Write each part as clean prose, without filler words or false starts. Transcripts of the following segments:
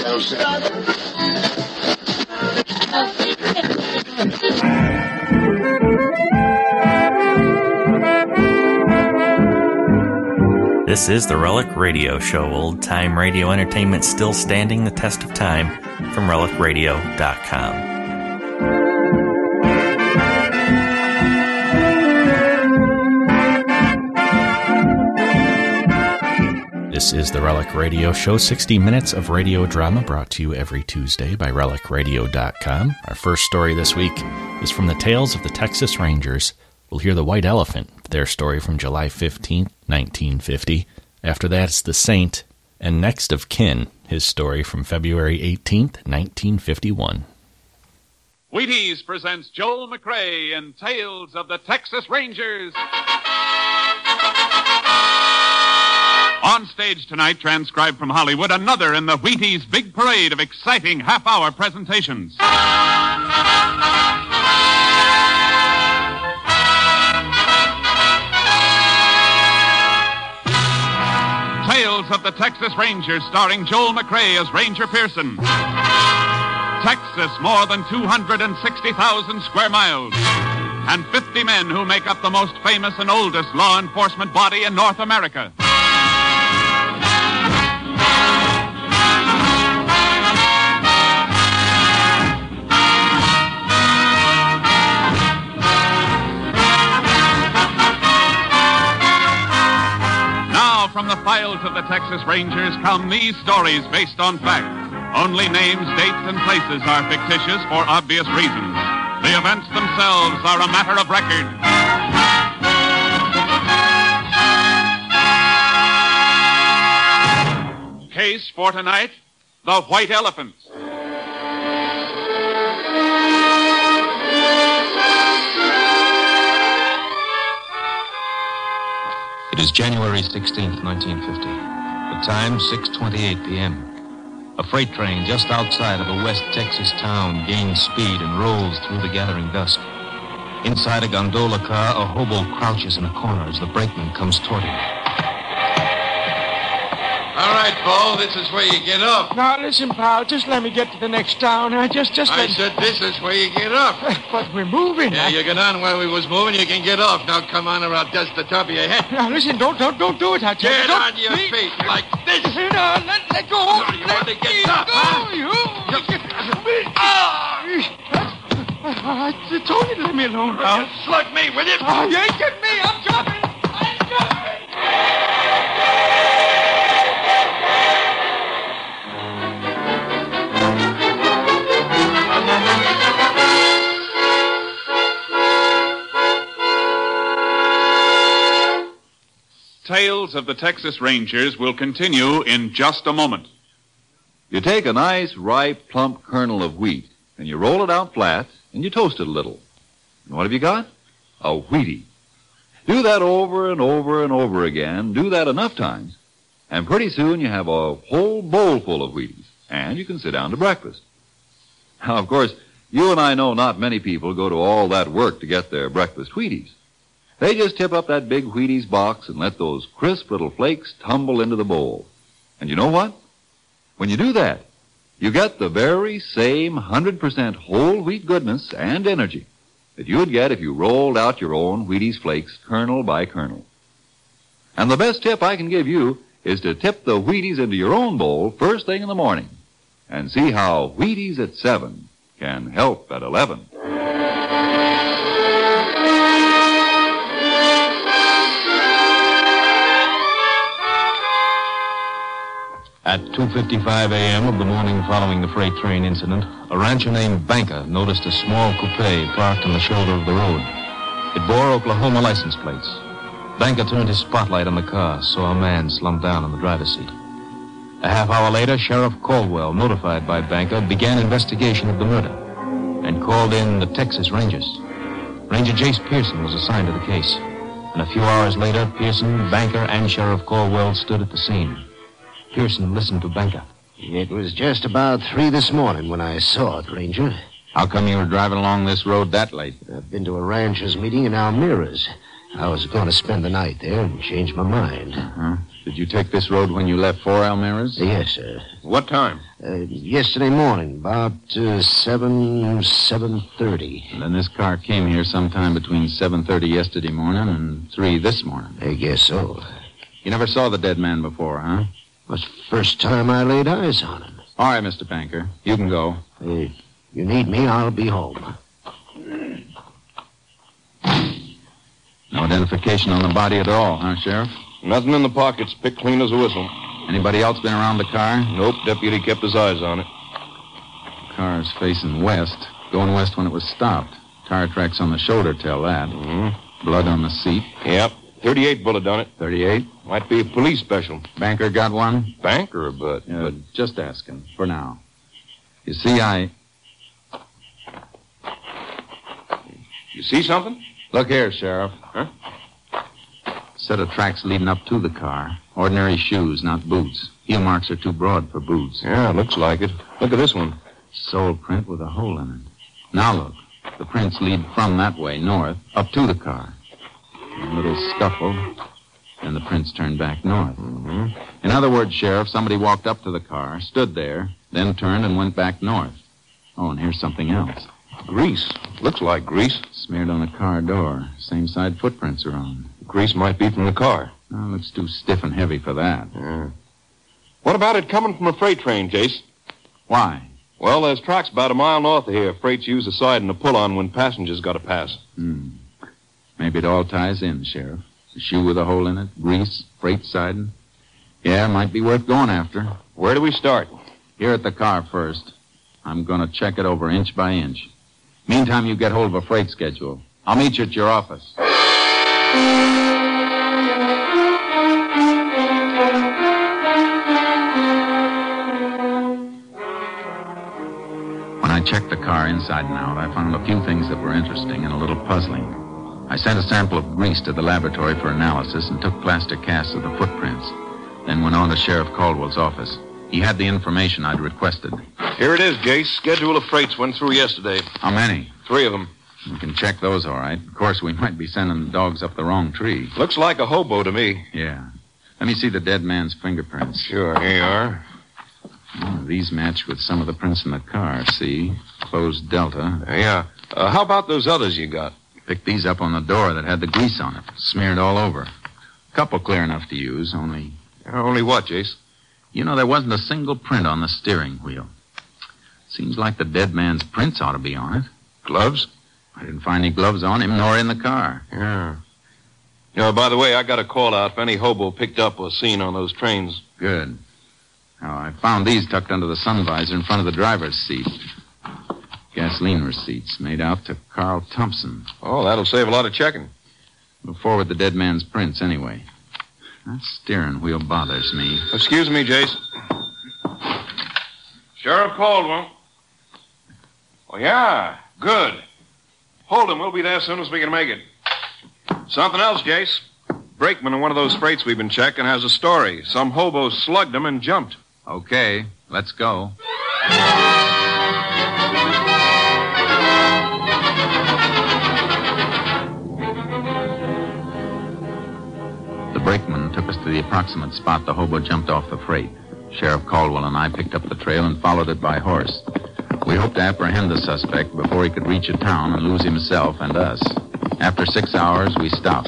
This is the Relic Radio Show, old-time radio entertainment still standing the test of time, from relicradio.com. This is the Relic Radio Show, 60 minutes of radio drama brought to you every Tuesday by relicradio.com. Our first story this week is from the Tales of the Texas Rangers. We'll hear the White Elephant, their story from July 15th, 1950. After that, it's The Saint, and Next of Kin, his story from February 18th, 1951. Wheaties presents Joel McRae in Tales of the Texas Rangers. On stage tonight, transcribed from Hollywood, another in the Wheaties big parade of exciting half-hour presentations. Tales of the Texas Rangers, starring Joel McRae as Ranger Pearson. Texas, more than 260,000 square miles, and 50 men who make up the most famous and oldest law enforcement body in North America. From the files of the Texas Rangers come these stories based on fact. Only names, dates, and places are fictitious for obvious reasons. The events themselves are a matter of record. Case for tonight, the White Elephant. It is January 16th, 1950. The time, 6:28 p.m. A freight train just outside of a West Texas town gains speed and rolls through the gathering dusk. Inside a gondola car, a hobo crouches in a corner as the brakeman comes toward him. All right, Paul, this is where you get off. Now, listen, pal, just let me get to the next town. I said this is where you get off. But we're moving. Yeah, you get on where we was moving, you can get off. Now, come on, or I'll dust the top of your head. Now, listen, don't do it, I tell you. Get on your feet like this. No, let go. No, you want to get up, huh? I told you to let me alone, pal. You slug me, will you? Oh, you ain't getting me. I'm coming. Tales of the Texas Rangers will continue in just a moment. You take a nice, ripe, plump kernel of wheat, and you roll it out flat, and you toast it a little. And what have you got? A Wheatie. Do that over and over and over again. Do that enough times, and pretty soon you have a whole bowl full of Wheaties, and you can sit down to breakfast. Now, of course, you and I know not many people go to all that work to get their breakfast Wheaties. They just tip up that big Wheaties box and let those crisp little flakes tumble into the bowl. And you know what? When you do that, you get the very same 100% whole wheat goodness and energy that you would get if you rolled out your own Wheaties flakes kernel by kernel. And the best tip I can give you is to tip the Wheaties into your own bowl first thing in the morning and see how Wheaties at 7 can help at 11. At 2:55 a.m. of the morning following the freight train incident, a rancher named Banker noticed a small coupe parked on the shoulder of the road. It bore Oklahoma license plates. Banker turned his spotlight on the car, saw a man slumped down on the driver's seat. A half hour later, Sheriff Caldwell, notified by Banker, began investigation of the murder and called in the Texas Rangers. Ranger Jace Pearson was assigned to the case. And a few hours later, Pearson, Banker, and Sheriff Caldwell stood at the scene. Pearson listened to Banker. It was just about 3 this morning when I saw it, Ranger. How come you were driving along this road that late? I've been to a rancher's meeting in Almira's. I was going to spend the night there and change my mind. Uh-huh. Did you take this road when you left Four Elmiras? Yes, sir. What time? Yesterday morning, about 7:30. And then this car came here sometime between 7:30 yesterday morning and 3 this morning. I guess so. You never saw the dead man before, huh? Was the first time I laid eyes on him. All right, Mr. Banker. You can go. You need me, I'll be home. No identification on the body at all, huh, Sheriff? Nothing in the pockets. Picked clean as a whistle. Anybody else been around the car? Nope. Deputy kept his eyes on it. Car's facing west. Going west when it was stopped. Tire tracks on the shoulder tell that. Mm-hmm. Blood on the seat. Yep. 38 bullet done it. 38? Might be a police special. Banker got one? Banker, but... Just asking, for now. You see, You see something? Look here, Sheriff. Huh? Set of tracks leading up to the car. Ordinary shoes, not boots. Heel marks are too broad for boots. Yeah, looks like it. Look at this one. Sole print with a hole in it. Now look. The prints lead from that way, north, up to the car. A little scuffle, and the prints turn back north. Mm-hmm. In other words, Sheriff, somebody walked up to the car, stood there, then turned and went back north. Oh, and here's something else. Grease. Looks like grease. Smeared on the car door. Same side footprints are on. Grease might be from the car. Oh, looks too stiff and heavy for that. Yeah. What about it coming from a freight train, Jace? Why? Well, there's tracks about a mile north of here. Freights use the siding to pull on when passengers got to pass. Maybe it all ties in, Sheriff. A shoe with a hole in it, grease, freight siding. Yeah, might be worth going after. Where do we start? Here at the car first. I'm going to check it over inch by inch. Meantime, you get hold of a freight schedule. I'll meet you at your office. When I checked the car inside and out, I found a few things that were interesting and a little puzzling. I sent a sample of grease to the laboratory for analysis and took plaster casts of the footprints. Then went on to Sheriff Caldwell's office. He had the information I'd requested. Here it is, Jace. Schedule of freights went through yesterday. How many? 3 of them. We can check those, all right. Of course, we might be sending the dogs up the wrong tree. Looks like a hobo to me. Yeah. Let me see the dead man's fingerprints. Sure, here you are. These match with some of the prints in the car. See? Closed delta. Yeah. How about those others you got? Picked these up on the door that had the grease on it. Smeared all over. A couple clear enough to use, only... Only what, Jace? You know, there wasn't a single print on the steering wheel. Seems like the dead man's prints ought to be on it. Gloves? I didn't find any gloves on him, nor in the car. Yeah. You know, by the way, I got a call out if any hobo picked up or seen on those trains. Good. Now, I found these tucked under the sun visor in front of the driver's seat. Gasoline receipts made out to Carl Thompson. Oh, that'll save a lot of checking. We'll forward the dead man's prints anyway. That steering wheel bothers me. Excuse me, Jace. Sheriff Caldwell. Oh, yeah. Good. Hold him. We'll be there as soon as we can make it. Something else, Jace. Brakeman in one of those freights we've been checking has a story. Some hobo slugged him and jumped. Okay, let's go. The brakeman took us to the approximate spot the hobo jumped off the freight. Sheriff Caldwell and I picked up the trail and followed it by horse. We hoped to apprehend the suspect before he could reach a town and lose himself and us. After 6 hours, we stopped.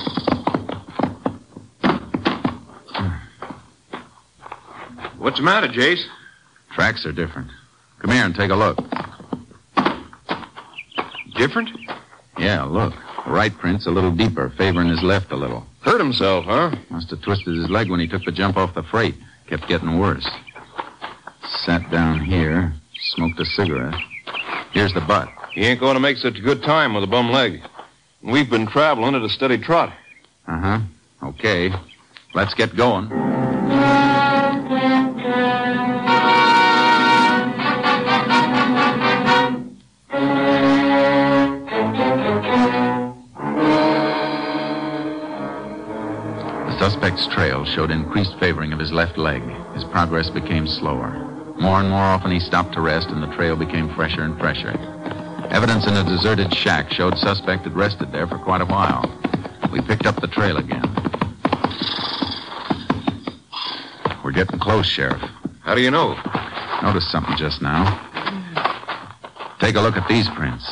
What's the matter, Jace? Tracks are different. Come here and take a look. Different? Yeah, look. The right print's a little deeper, favoring his left a little. Hurt himself, huh? Must have twisted his leg when he took the jump off the freight. Kept getting worse. Sat down here, smoked a cigarette. Here's the butt. He ain't going to make such a good time with a bum leg. We've been traveling at a steady trot. Uh-huh. Okay. Let's get going. The suspect's trail showed increased favoring of his left leg. His progress became slower. More and more often he stopped to rest, and the trail became fresher and fresher. Evidence in a deserted shack showed suspect had rested there for quite a while. We picked up the trail again. getting close, Sheriff. How do you know? Noticed something just now. Take a look at these prints.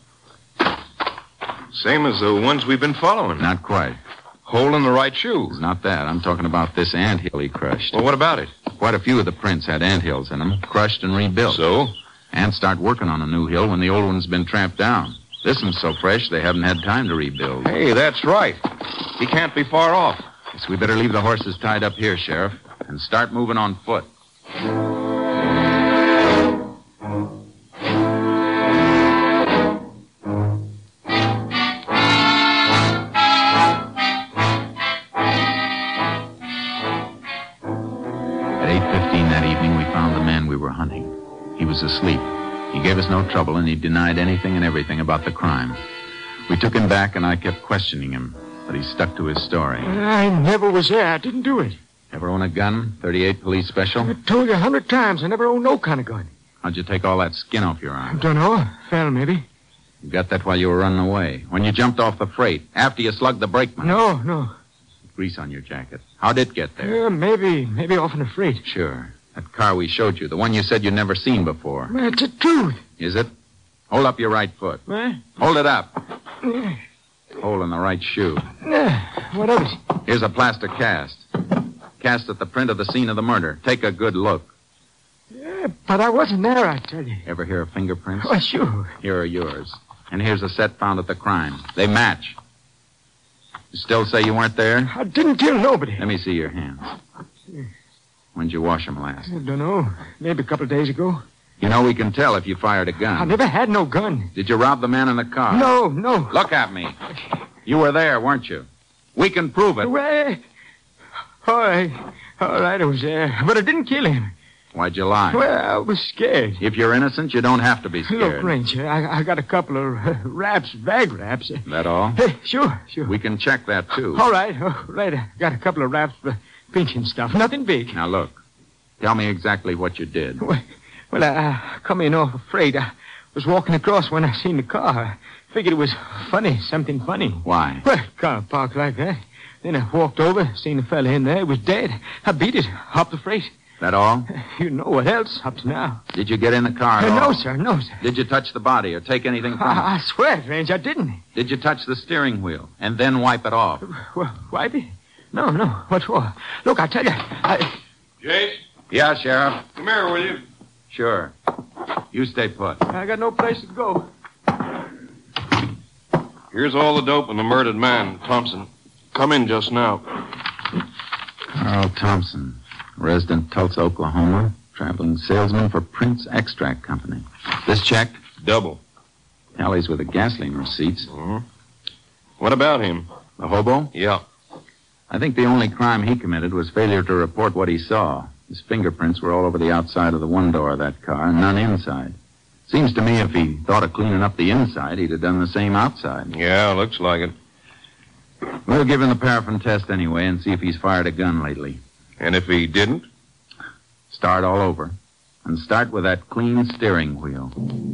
Same as the ones we've been following. Not quite. Hole in the right shoe. It's not that. I'm talking about this anthill he crushed. Well, what about it? Quite a few of the prints had anthills in them, crushed and rebuilt. So? Ants start working on a new hill when the old one's been tramped down. This one's so fresh they haven't had time to rebuild. Hey, that's right. He can't be far off. Guess we better leave the horses tied up here, Sheriff, and start moving on foot. At 8:15 that evening, we found the man we were hunting. He was asleep. He gave us no trouble, and he denied anything and everything about the crime. We took him back, and I kept questioning him, but he stuck to his story. I never was there. I didn't do it. Ever own a gun? 38 police special? I told you 100 times I never owned no kind of gun. How'd you take all that skin off your arm? Don't know. Fell, maybe. You got that while you were running away. When you jumped off the freight, after you slugged the brakeman. No. Grease on your jacket. How'd it get there? Maybe off in the freight. Sure. That car we showed you, the one you said you'd never seen before. It's the truth. Is it? Hold up your right foot. What? Hold it up. Hole in the right shoe. What of it? Here's a plaster cast. Cast at the print of the scene of the murder. Take a good look. Yeah, but I wasn't there, I tell you. Ever hear of fingerprints? Oh, sure. Here are yours. And here's a set found at the crime. They match. You still say you weren't there? I didn't kill nobody. Let me see your hands. When'd you wash them last? I don't know. Maybe a couple of days ago. You know, we can tell if you fired a gun. I never had no gun. Did you rob the man in the car? No. Look at me. You were there, weren't you? We can prove it. Well, all right, I was there. But I didn't kill him. Why'd you lie? Well, I was scared. If you're innocent, you don't have to be scared. Look, Ranger, I got a couple of bag wraps. That all? Hey, sure. We can check that, too. All right. I got a couple of wraps for pinching stuff. Nothing big. Now, look. Tell me exactly what you did. Well, I come in off freight. I was walking across when I seen the car. I figured it was funny, something funny. Why? Well, car parked like that. Then I walked over, seen the fella in there. He was dead. I beat it, hopped the freight. That all? You know what else up to now. Did you get in the car at No, all? sir. Did you touch the body or take anything from it? I swear, Range, I didn't. Did you touch the steering wheel and then wipe it off? Well, wipe it? No. What for? Look, I tell you, Jase? Yeah, Sheriff. Come here, will you? Sure. You stay put. I got no place to go. Here's all the dope on the murdered man, Thompson. Come in just now. Carl Thompson, resident Tulsa, Oklahoma, traveling salesman for Prince Extract Company. This checked? Double. Tallies with the gasoline receipts. Mm-hmm. What about him? The hobo? Yeah. I think the only crime he committed was failure to report what he saw. His fingerprints were all over the outside of the one door of that car, and none inside. Seems to me if he thought of cleaning up the inside, he'd have done the same outside. Yeah, looks like it. We'll give him the paraffin test anyway and see if he's fired a gun lately. And if he didn't? Start all over. And start with that clean steering wheel.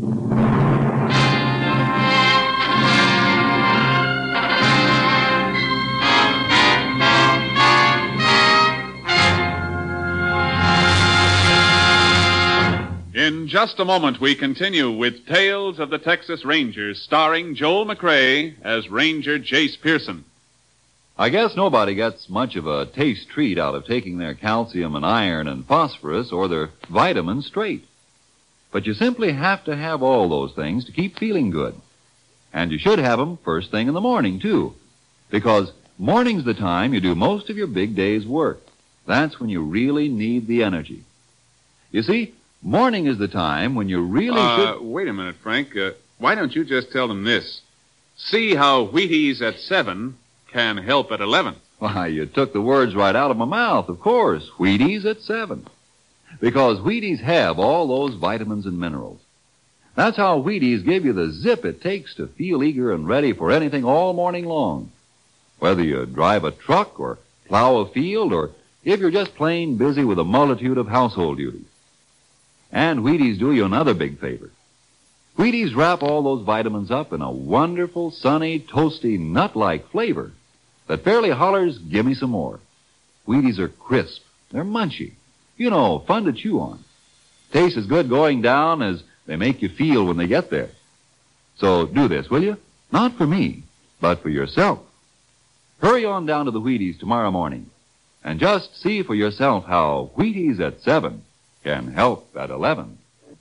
In just a moment, we continue with Tales of the Texas Rangers, starring Joel McCrea as Ranger Jace Pearson. I guess nobody gets much of a taste treat out of taking their calcium and iron and phosphorus or their vitamins straight. But you simply have to have all those things to keep feeling good. And you should have them first thing in the morning, too. Because morning's the time you do most of your big day's work. That's when you really need the energy. You see, morning is the time when you really should... Wait a minute, Frank. Why don't you just tell them this? See how Wheaties at 7 can help at 11. Why, you took the words right out of my mouth, of course. Wheaties at 7. Because Wheaties have all those vitamins and minerals. That's how Wheaties give you the zip it takes to feel eager and ready for anything all morning long. Whether you drive a truck or plow a field or if you're just plain busy with a multitude of household duties. And Wheaties do you another big favor. Wheaties wrap all those vitamins up in a wonderful, sunny, toasty, nut-like flavor that fairly hollers, give me some more. Wheaties are crisp, They're munchy. You know, fun to chew on. Tastes as good going down as they make you feel when they get there. So do this, will you? Not for me, but for yourself. Hurry on down to the Wheaties tomorrow morning and just see for yourself how Wheaties at 7 can help at 11.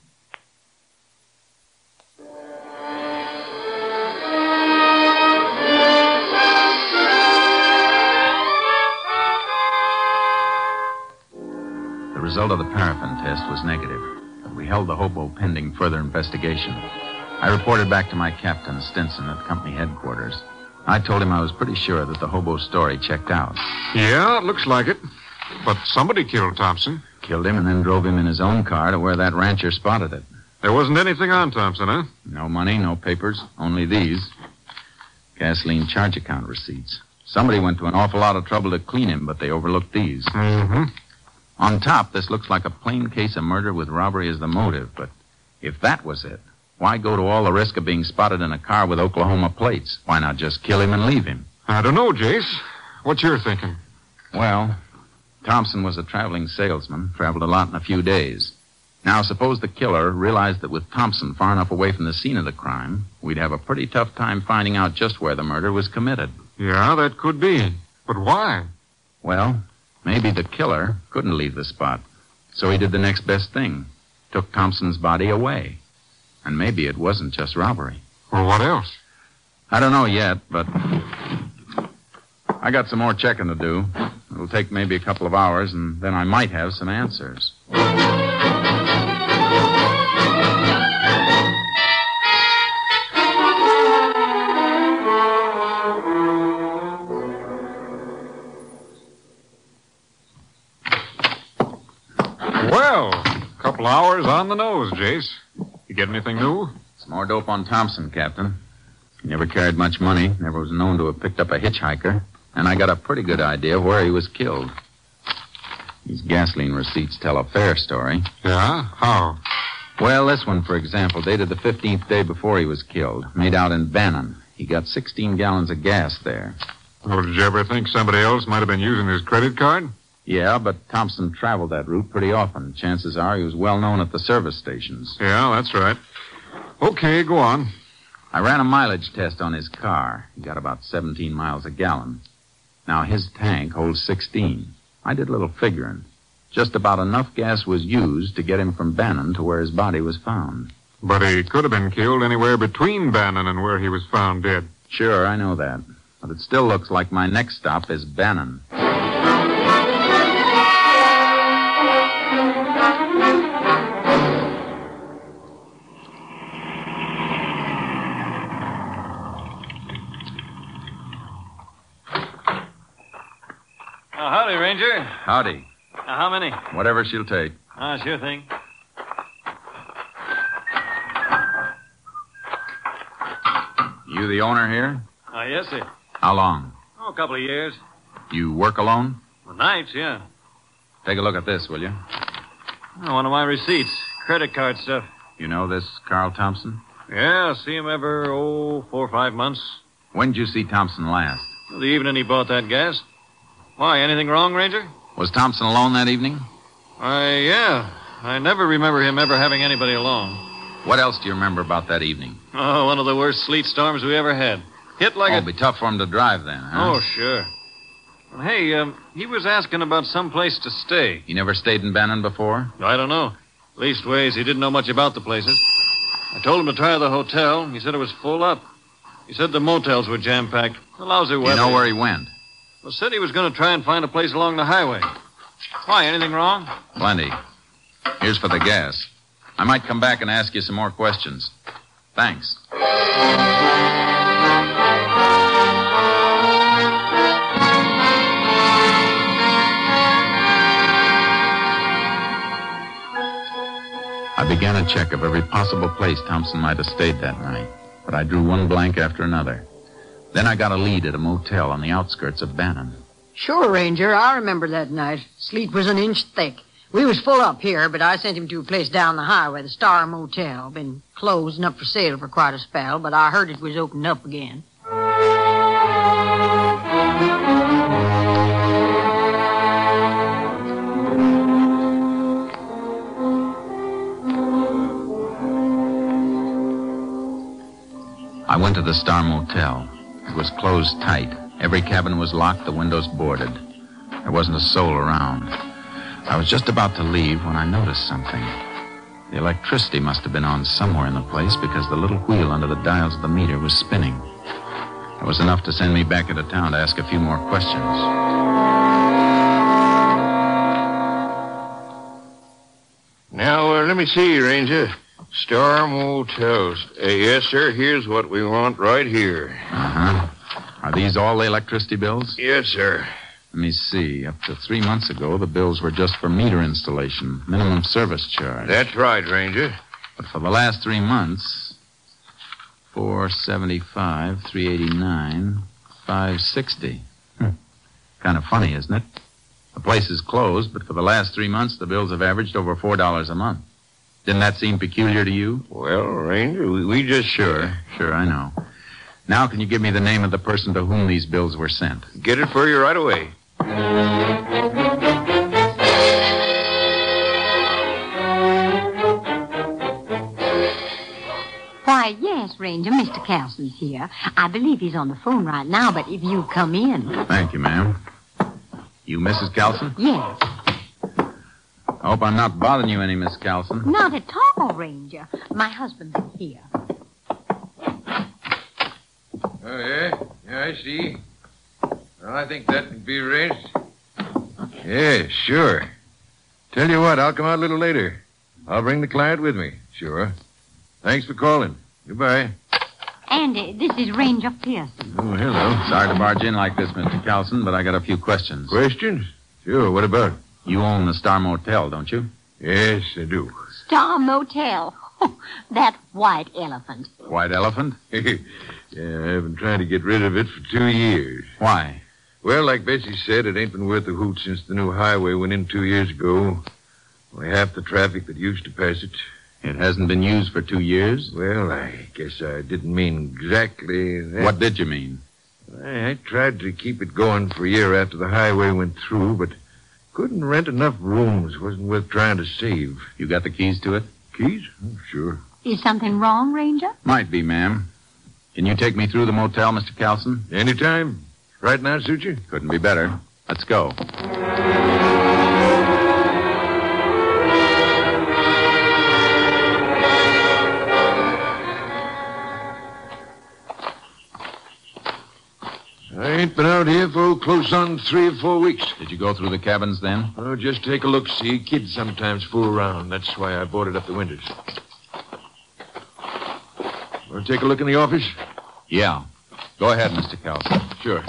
The result of the paraffin test was negative, but we held the hobo pending further investigation. I reported back to my captain, Stinson, at company headquarters. I told him I was pretty sure that the hobo story checked out. Yeah, it looks like it. But somebody killed Thompson. Killed him and then drove him in his own car to where that rancher spotted it. There wasn't anything on Thompson, huh? No money, no papers, only these. Gasoline charge account receipts. Somebody went to an awful lot of trouble to clean him, but they overlooked these. Mm-hmm. On top, this looks like a plain case of murder with robbery as the motive, but if that was it, why go to all the risk of being spotted in a car with Oklahoma plates? Why not just kill him and leave him? I don't know, Jace. What's your thinking? Well, Thompson was a traveling salesman, traveled a lot in a few days. Now, suppose the killer realized that with Thompson far enough away from the scene of the crime, we'd have a pretty tough time finding out just where the murder was committed. Yeah, that could be. But why? Well, maybe the killer couldn't leave the spot. So he did the next best thing. Took Thompson's body away. And maybe it wasn't just robbery. Well, what else? I don't know yet, but I got some more checking to do. It'll take maybe a couple of hours, and then I might have some answers. Well, a couple hours on the nose, Jace. You get anything new? Some more dope on Thompson, Captain. He never carried much money, never was known to have picked up a hitchhiker, and I got a pretty good idea of where he was killed. These gasoline receipts tell a fair story. Yeah? How? Well, this one, for example, dated the 15th day before he was killed, made out in Bannon. He got 16 gallons of gas there. Well, did you ever think somebody else might have been using his credit card? Yeah, but Thompson traveled that route pretty often. Chances are he was well known at the service stations. Yeah, that's right. Okay, go on. I ran a mileage test on his car. He got about 17 miles a gallon. Now, his tank holds 16. I did a little figuring. Just about enough gas was used to get him from Bannon to where his body was found. But he could have been killed anywhere between Bannon and where he was found dead. Sure, I know that. But it still looks like my next stop is Bannon. Howdy, Ranger. Howdy. How many? Whatever she'll take. Sure thing. You the owner here? Yes, sir. How long? A couple of years. You work alone? Well, nights, yeah. Take a look at this, will you? One of my receipts. Credit card stuff. You know this Carl Thompson? Yeah, see him every, 4 or 5 months. When did you see Thompson last? The evening he bought that gas. Why, anything wrong, Ranger? Was Thompson alone that evening? Yeah. I never remember him ever having anybody along. What else do you remember about that evening? Oh, one of the worst sleet storms we ever had. Hit like It'll be tough for him to drive then, huh? Oh, sure. Well, hey, he was asking about some place to stay. You never stayed in Bannon before? I don't know. Leastways, he didn't know much about the places. I told him to try the hotel. He said it was full up. He said the motels were jam-packed. The lousy weather. You know where he went? Well, said he was going to try and find a place along the highway. Why, anything wrong? Plenty. Here's for the gas. I might come back and ask you some more questions. Thanks. I began a check of every possible place Thompson might have stayed that night, but I drew one blank after another. Then I got a lead at a motel on the outskirts of Bannon. Sure, Ranger. I remember that night. Sleet was an inch thick. We was full up here, but I sent him to a place down the highway, the Star Motel. Been closed and up for sale for quite a spell, but I heard it was opened up again. I went to the Star Motel. It was closed tight. Every cabin was locked, the windows boarded. There wasn't a soul around. I was just about to leave when I noticed something. The electricity must have been on somewhere in the place because the little wheel under the dials of the meter was spinning. It was enough to send me back into town to ask a few more questions. Now, let me see, Ranger. Star Motels. Yes, sir. Here's what we want right here. Uh-huh. Are these all the electricity bills? Yes, sir. Let me see. Up to 3 months ago, the bills were just for meter installation, minimum service charge. That's right, Ranger. But for the last 3 months, $475, $389, $560. Kind of funny, isn't it? The place is closed, but for the last 3 months, the bills have averaged over $4 a month. Didn't that seem peculiar to you? Well, Ranger, we just... Sure, I know. Now, can you give me the name of the person to whom these bills were sent? Get it for you right away. Why, yes, Ranger, Mr. Carlson's here. I believe he's on the phone right now, but if you come in... Thank you, ma'am. You Mrs. Carlson? Yes. I hope I'm not bothering you any, Miss Carlson. Not at all, Ranger. My husband's here. Oh, yeah? Yeah, I see. Well, I think that can be arranged. Yeah, sure. Tell you what, I'll come out a little later. I'll bring the client with me. Sure. Thanks for calling. Goodbye. And this is Ranger Pearson. Oh, hello. Sorry to barge in like this, Mr. Carlson, but I got a few questions. Questions? Sure, what about? You own the Star Motel, don't you? Yes, I do. Star Motel. That white elephant. White elephant? Yeah, I've been trying to get rid of it for 2 years. Why? Well, like Bessie said, it ain't been worth a hoot since the new highway went in 2 years ago. Only half the traffic that used to pass it. It hasn't been used for 2 years? Well, I guess I didn't mean exactly that. What did you mean? I tried to keep it going for a year after the highway went through, but couldn't rent enough rooms. Wasn't worth trying to save. You got the keys to it? Keys? Oh, sure. Is something wrong, Ranger? Might be, ma'am. Can you take me through the motel, Mr. Carlson? Anytime. Right now, suit you? Couldn't be better. Let's go. I ain't been out here for close on 3 or 4 weeks. Did you go through the cabins then? Oh, just take a look, see. Kids sometimes fool around. That's why I boarded up the windows. Want to take a look in the office? Yeah. Go ahead, Mr. Carlson. Sure.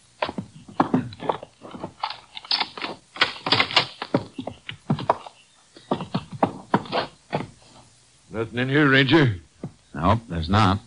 Nothing in here, Ranger? Nope, there's not.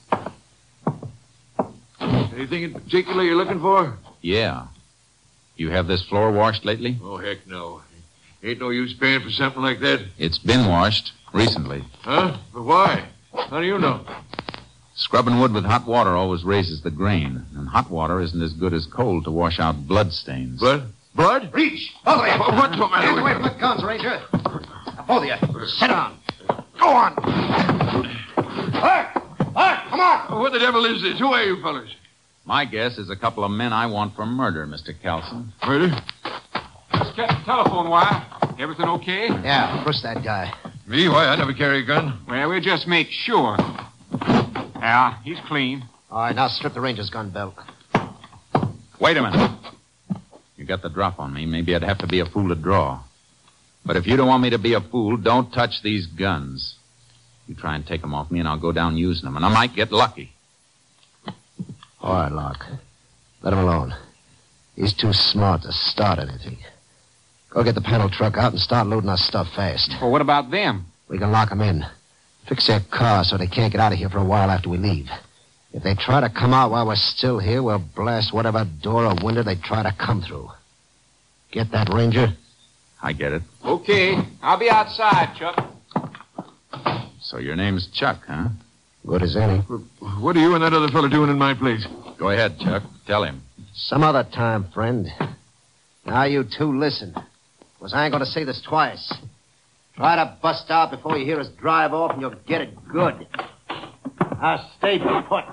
Anything in particular you're looking for? Yeah. You have this floor washed lately? Oh, heck no. Ain't no use paying for something like that. It's been washed recently. Huh? But why? How do you know? Scrubbing wood with hot water always raises the grain, and hot water isn't as good as cold to wash out blood stains. Blood? Blood? Reach! Both of you! What's the matter with Away you? from the guns, Ranger. Now, both of you, sit down. Go on. Hark! Hark! Come on! What the devil is this? Who are you fellas? My guess is a couple of men I want for murder, Mr. Carlson. Murder? Just check the telephone wire. Everything okay? Yeah, push that guy. Me? Why, I never carry a gun. Well, we'll just make sure. Yeah, he's clean. All right, now strip the Ranger's gun belt. Wait a minute. You got the drop on me. Maybe I'd have to be a fool to draw. But if you don't want me to be a fool, don't touch these guns. You try and take them off me, and I'll go down using them, and I might get lucky. All right, Locke. Let him alone. He's too smart to start anything. Go get the panel truck out and start loading our stuff fast. Well, what about them? We can lock them in. Fix their car so they can't get out of here for a while after we leave. If they try to come out while we're still here, we'll blast whatever door or window they try to come through. Get that, Ranger? I get it. Okay. I'll be outside, Chuck. So your name's Chuck, huh? Good as any. What are you and that other fella doing in my place? Go ahead, Chuck. Tell him. Some other time, friend. Now you two listen. Because I ain't going to say this twice. Try to bust out before you hear us drive off and you'll get it good. Now stay put.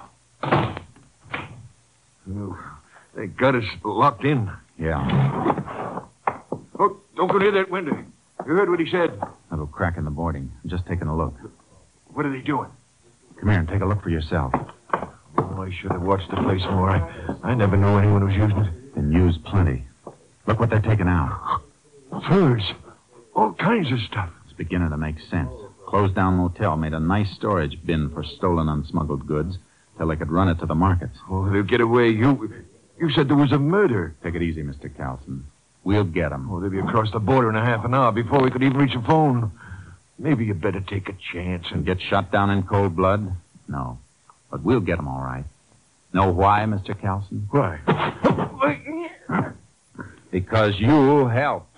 Oh, they got us locked in. Yeah. Oh, don't go near that window. You heard what he said. Little crack in the boarding. I'm just taking a look. What are they doing? Come here and take a look for yourself. Oh, I should have watched the place more. I never knew anyone was using it. Been used plenty. Look what they're taking out. Furs. All kinds of stuff. It's beginning to make sense. Closed down motel made a nice storage bin for stolen unsmuggled goods till they could run it to the markets. Oh, they'll get away. You said there was a murder. Take it easy, Mr. Carlson. We'll get them. Oh, they'll be across the border in a half an hour before we could even reach a phone. Maybe you better take a chance and get shot down in cold blood? No. But we'll get them all right. Know why, Mr. Carlson? Why? Because you help.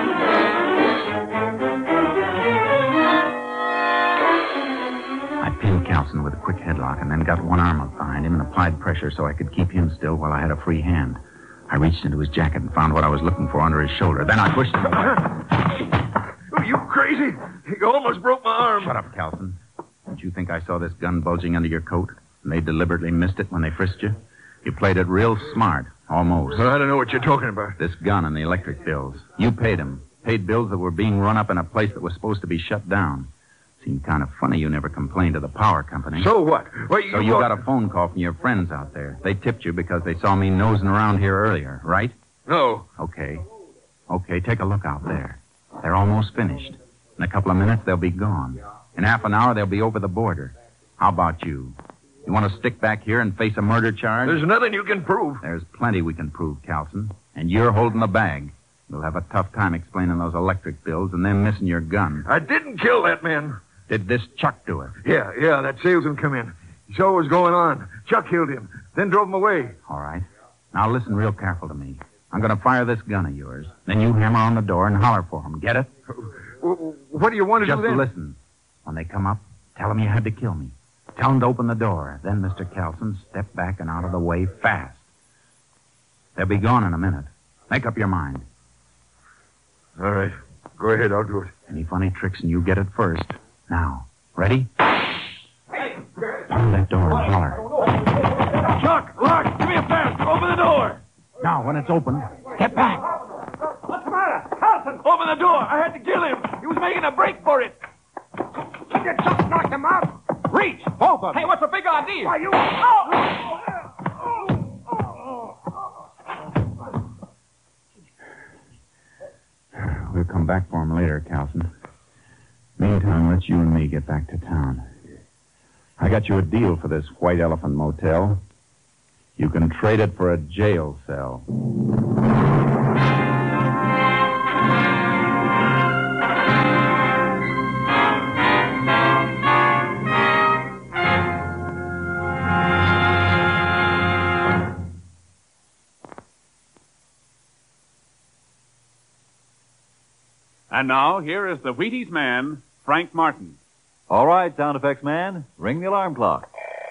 I pinned Carlson with a quick headlock and then got one arm up behind him and applied pressure so I could keep him still while I had a free hand. I reached into his jacket and found what I was looking for under his shoulder. Then I pushed him. Are you crazy? You almost broke my arm. Shut up, Carlson. Don't you think I saw this gun bulging under your coat? And they deliberately missed it when they frisked you? You played it real smart, almost. I don't know what you're talking about. This gun and the electric bills. You paid them. Paid bills that were being run up in a place that was supposed to be shut down. Seemed kind of funny you never complained to the power company. So what? So you got a phone call from your friends out there. They tipped you because they saw me nosing around here earlier, right? No. Okay, take a look out there. They're almost finished. In a couple of minutes, they'll be gone. In half an hour, they'll be over the border. How about you? You want to stick back here and face a murder charge? There's nothing you can prove. There's plenty we can prove, Carlson. And you're holding the bag. You'll have a tough time explaining those electric bills and them missing your gun. I didn't kill that man. Did this Chuck do it? Yeah, that salesman come in. He saw what was going on. Chuck killed him, then drove him away. All right. Now listen real careful to me. I'm going to fire this gun of yours. Then you hammer on the door and holler for them. Get it? What do you want to do then? Just listen. When they come up, tell them you had to kill me. Tell them to open the door. Then, Mr. Carlson, step back and out of the way fast. They'll be gone in a minute. Make up your mind. All right. Go ahead, I'll do it. Any funny tricks and you get it first. Now, ready? Open that door and holler. Chuck, lock, give me a fast. Open the door. Now, when it's open, step back. What's the matter? Carlson, open the door. I had to kill him. He was making a break for it. Did Chuck knock him out? Reach, both of them. Hey, what's the big idea? Why, you... We'll come back for him later, Carlson. Meantime, let's you and me get back to town. I got you a deal for this White Elephant Motel. You can trade it for a jail cell. And now, here is the Wheaties man, Frank Martin. All right, sound effects man, ring the alarm clock.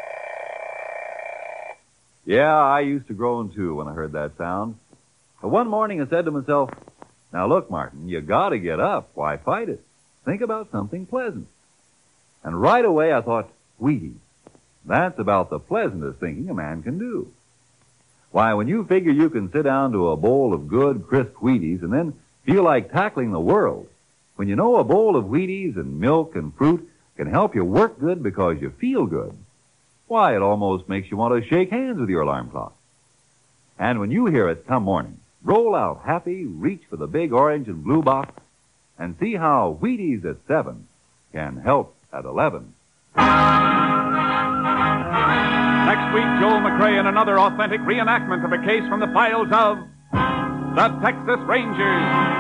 Yeah, I used to groan, too, when I heard that sound. But one morning I said to myself, now look, Martin, you gotta get up. Why fight it? Think about something pleasant. And right away I thought, Wheaties. That's about the pleasantest thinking a man can do. Why, when you figure you can sit down to a bowl of good, crisp Wheaties and then feel like tackling the world, when you know a bowl of Wheaties and milk and fruit can help you work good because you feel good, why, it almost makes you want to shake hands with your alarm clock. And when you hear it come morning, roll out happy, reach for the big orange and blue box, and see how Wheaties at 7 can help at 11. Next week, Joel McRae in another authentic reenactment of a case from the files of the Texas Rangers.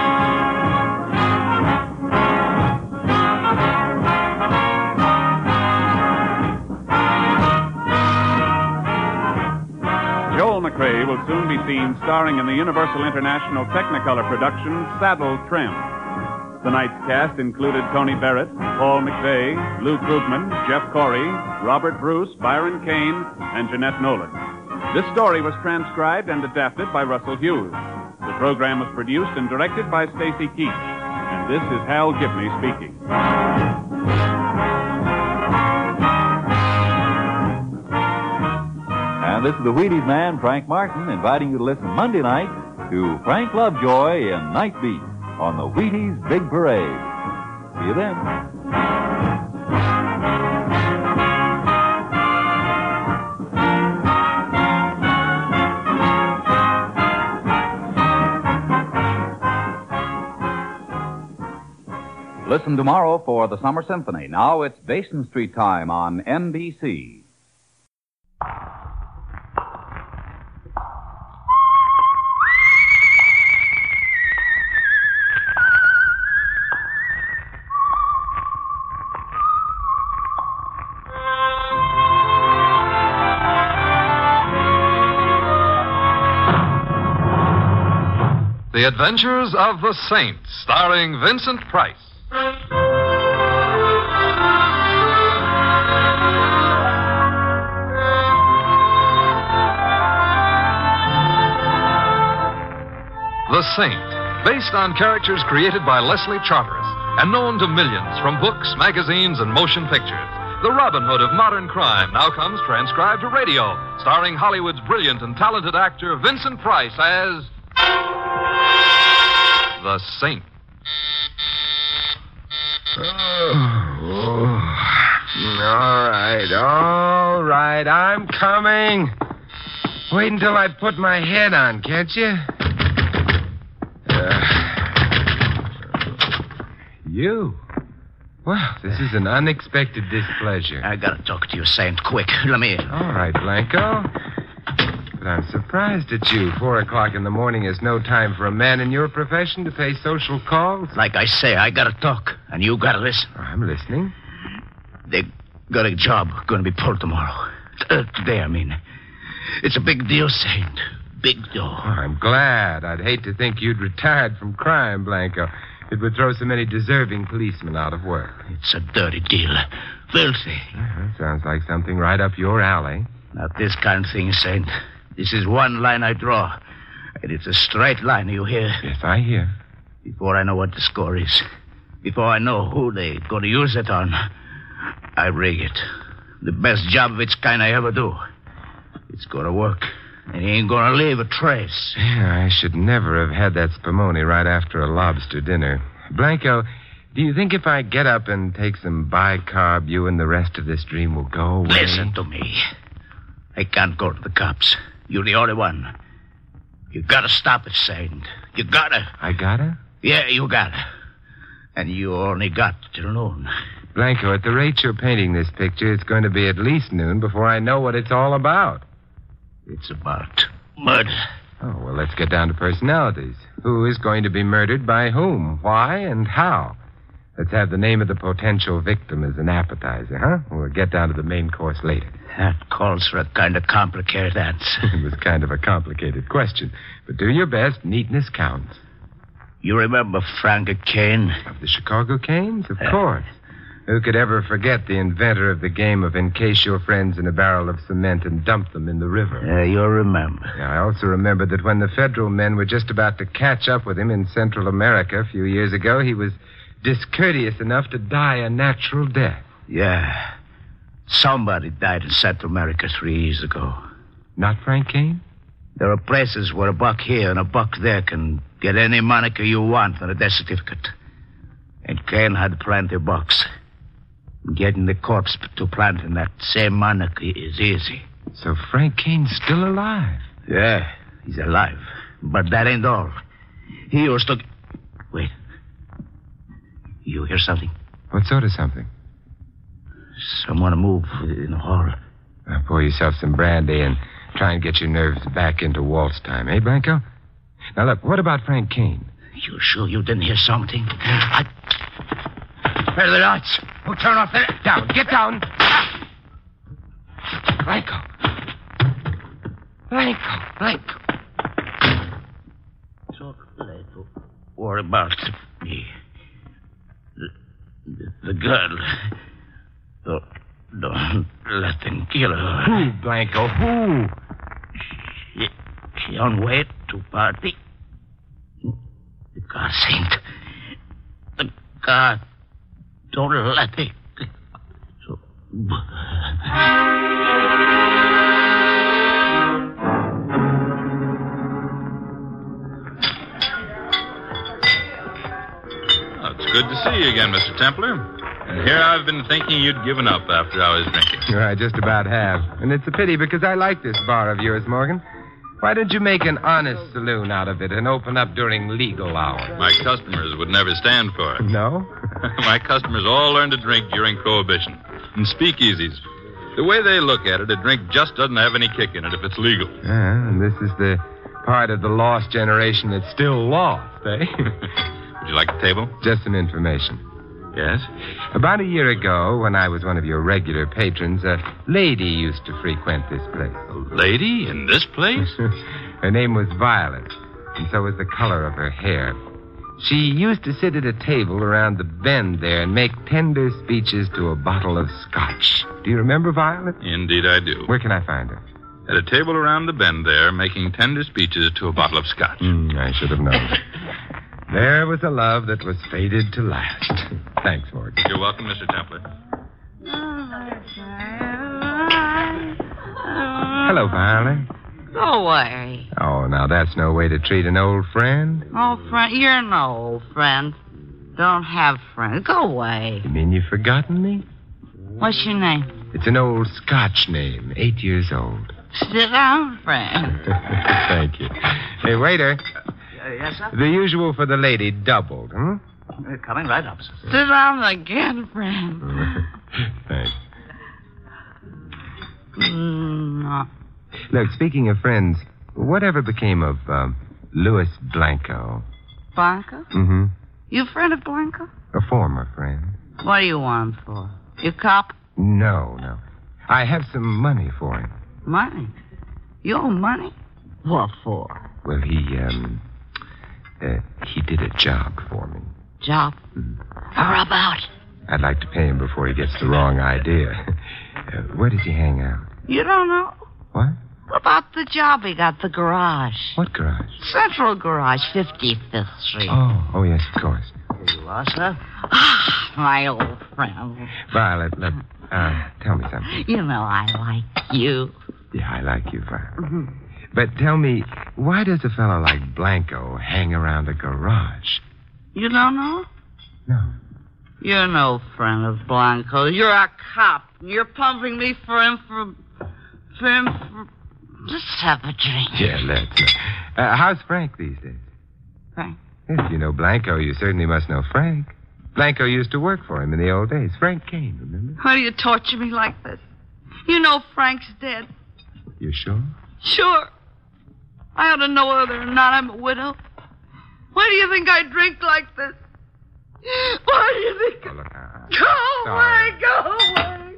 Joel McRae will soon be seen starring in the Universal International Technicolor production Saddle Tramp. Tonight's cast included Tony Barrett, Paul McVeigh, Lou Krugman, Jeff Corey, Robert Bruce, Byron Kane, and Jeanette Nolan. This story was transcribed and adapted by Russell Hughes. The program was produced and directed by Stacy Keach. And this is Hal Gibney speaking. And this is the Wheaties man, Frank Martin, inviting you to listen Monday night to Frank Lovejoy in Night Beat on the Wheaties Big Parade. See you then. Listen tomorrow for the Summer Symphony. Now it's Basin Street time on NBC. The Adventures of the Saint, starring Vincent Price. The Saint, based on characters created by Leslie Charteris and known to millions from books, magazines, and motion pictures. The Robin Hood of modern crime now comes transcribed to radio, starring Hollywood's brilliant and talented actor Vincent Price as the Saint. All right, I'm coming. Wait until I put my head on, can't you? You? Well, this is an unexpected displeasure. I gotta talk to you, Saint, quick. Let me in. All right, Blanco. But I'm surprised at you. 4 o'clock in the morning is no time for a man in your profession to pay social calls. Like I say, I gotta talk, and you gotta listen. I'm listening. They got a job going to be pulled tomorrow. Today, I mean. It's a big deal, Saint. Big deal. Oh, I'm glad. I'd hate to think you'd retired from crime, Blanco. It would throw so many deserving policemen out of work. It's a dirty deal. Filthy. Sounds like something right up your alley. Not this kind of thing, Saint. This is one line I draw. And it's a straight line, you hear? Yes, I hear. Before I know what the score is, before I know who they going to use it on, I rig it. The best job of its kind I ever do. It's going to work. And he ain't going to leave a trace. Yeah, I should never have had that spumoni right after a lobster dinner. Blanco, do you think if I get up and take some bicarb, you and the rest of this dream will go away? Listen to me. I can't go to the cops. You're the only one. You gotta stop it, Saint. You gotta. I gotta? Yeah, you gotta. And you only got till noon. Blanco, at the rate you're painting this picture, it's going to be at least noon before I know what it's all about. It's about murder. Oh, well, let's get down to personalities. Who is going to be murdered by whom? Why and how? Let's have the name of the potential victim as an appetizer, huh? We'll get down to the main course later. That calls for a kind of complicated answer. It was kind of a complicated question. But do your best. Neatness counts. You remember Frank Kane? Of the Chicago Canes? Of course. Who could ever forget the inventor of the game of encase your friends in a barrel of cement and dump them in the river? Yeah, you'll remember. Yeah, I also remember that when the federal men were just about to catch up with him in Central America a few years ago, he was discourteous enough to die a natural death. Yeah. Somebody died in Central America 3 years ago. Not Frank Kane? There are places where a buck here and a buck there can get any moniker you want on a death certificate. And Kane had plenty of bucks. Getting the corpse to plant in that same moniker is easy. So Frank Kane's still alive? Yeah, he's alive. But that ain't all. He used to... Wait. You hear something? What sort of something? Someone move in the hall. Pour yourself some brandy and try and get your nerves back into waltz time, eh, Blanco? Now, look, what about Frank Kane? You sure you didn't hear something? Where are the lights? Oh, turn off the... Down, get down. Blanco. So late to worry about me. The girl... Don't let them kill her. Who, Blanco? Who? She on way to party. The God, Saint. The God. Don't let it. So... Good to see you again, Mr. Templar. And here I've been thinking you'd given up after I was drinking. I just about have. And it's a pity because I like this bar of yours, Morgan. Why don't you make an honest saloon out of it and open up during legal hours? My customers would never stand for it. No? My customers all learned to drink during Prohibition. In speakeasies. The way they look at it, a drink just doesn't have any kick in it if it's legal. Yeah, and this is the part of the lost generation that's still lost, eh? Would you like a table? Just some information. Yes? About a year ago, when I was one of your regular patrons, a lady used to frequent this place. A lady in this place? Her name was Violet, and so was the color of her hair. She used to sit at a table around the bend there and make tender speeches to a bottle of scotch. Do you remember Violet? Indeed I do. Where can I find her? At a table around the bend there, making tender speeches to a bottle of scotch. I should have known. There was a love that was fated to last. Thanks, Morgan. You're welcome, Mr. Templar. Hello, Violet. Go away. Oh, now that's no way to treat an old friend. Old friend? You're no old friend. Don't have friends. Go away. You mean you've forgotten me? What's your name? It's an old Scotch name, 8 years old. Sit down, friend. Thank you. Hey, waiter. Yes, sir? The usual for the lady doubled, huh? Coming right up, sir. Sit down again, friend. Thanks. No. Look, speaking of friends, whatever became of Louis Blanco? Blanco? Mm-hmm. You a friend of Blanco? A former friend. What do you want him for? You cop? No. I have some money for him. Money? You owe money? What for? Well, he did a job for me. Job? How about? I'd like to pay him before he gets the wrong idea. Where does he hang out? You don't know? What? About the job he got, the garage. What garage? Central Garage, 55th Street. Oh, yes, of course. Here you are, sir. My old friend. Violet, look, tell me something. You know I like you. Yeah, I like you, Violet. But tell me, why does a fellow like Blanco hang around a garage? You don't know? No. You're no friend of Blanco. You're a cop. You're pumping me for him. Let's have a drink. Yeah, let's. How's Frank these days? Frank? If you know Blanco, you certainly must know Frank. Blanco used to work for him in the old days. Frank Kane, remember? Why do you torture me like this? You know Frank's dead. You sure? Sure. I ought to know whether or not I'm a widow. Why do you think I drink like this? Why do you think... Oh, look, Go away, go away.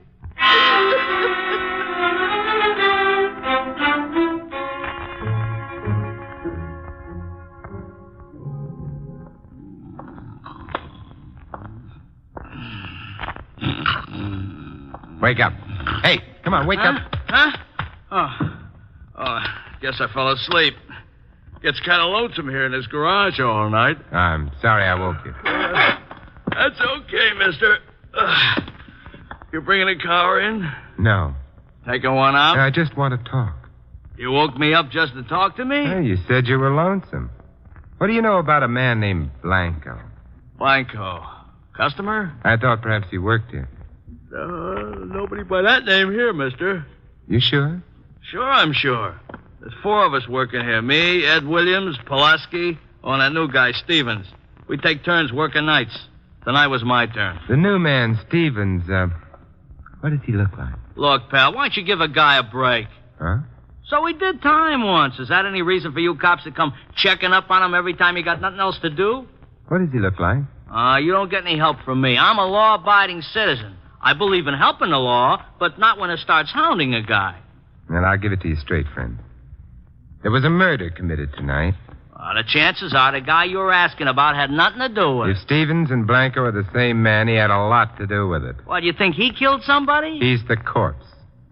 Wake up. Hey, come on, wake up. Huh? Oh, guess I fell asleep. Gets kind of lonesome here in this garage all night. I'm sorry I woke you. That's okay, mister. You bringing a car in? No. Taking one out? I just want to talk. You woke me up just to talk to me? Hey, you said you were lonesome. What do you know about a man named Blanco? Blanco. Customer? I thought perhaps he worked here. Nobody by that name here, mister. You sure? Sure, I'm sure. There's 4 of us working here. Me, Ed Williams, Pulaski, and that new guy, Stevens. We take turns working nights. Tonight was my turn. The new man, Stevens, what does he look like? Look, pal, why don't you give a guy a break? Huh? So he did time once. Is that any reason for you cops to come checking up on him every time you got nothing else to do? What does he look like? You don't get any help from me. I'm a law-abiding citizen. I believe in helping the law, but not when it starts hounding a guy. Well, I'll give it to you straight, friend. There was a murder committed tonight. The chances are the guy you were asking about had nothing to do with it. If Stevens and Blanco are the same man, he had a lot to do with it. What, do you think he killed somebody? He's the corpse.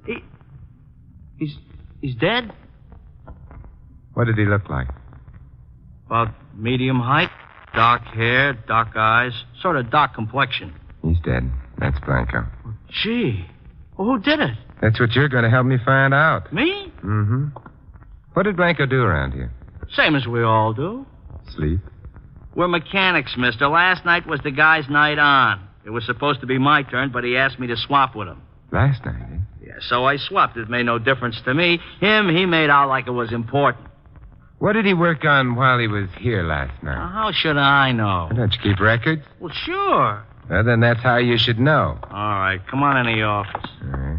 He's dead? What did he look like? About medium height, dark hair, dark eyes, sort of dark complexion. He's dead. That's Blanco. Gee. Well, who did it? That's what you're going to help me find out. Me? Mm-hmm. What did Blanco do around here? Same as we all do. Sleep? We're mechanics, mister. Last night was the guy's night on. It was supposed to be my turn, but he asked me to swap with him. Last night, eh? Yeah, so I swapped. It made no difference to me. He made out like it was important. What did he work on while he was here last night? How should I know? Don't you keep records? Well, sure. Well, then that's how you should know. All right, come on in the office. All right.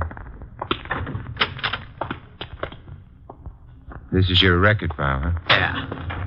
This is your record file, huh? Yeah.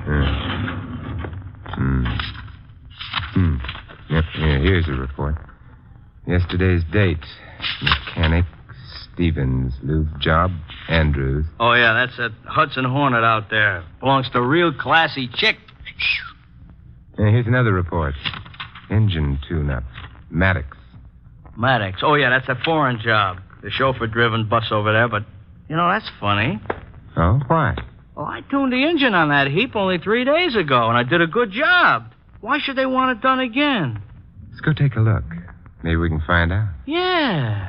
Yep, here's a report. Yesterday's date. Mechanic, Stevens, lube job, Andrews. Oh, yeah, that's that Hudson Hornet out there. Belongs to a real classy chick. Here's another report. Engine tune-up. Maddox. Maddox. Oh, yeah, that's a foreign job. The chauffeur-driven bus over there, but, that's funny. Oh, why? Well, I tuned the engine on that heap only 3 days ago, and I did a good job. Why should they want it done again? Let's go take a look. Maybe we can find out. Yeah.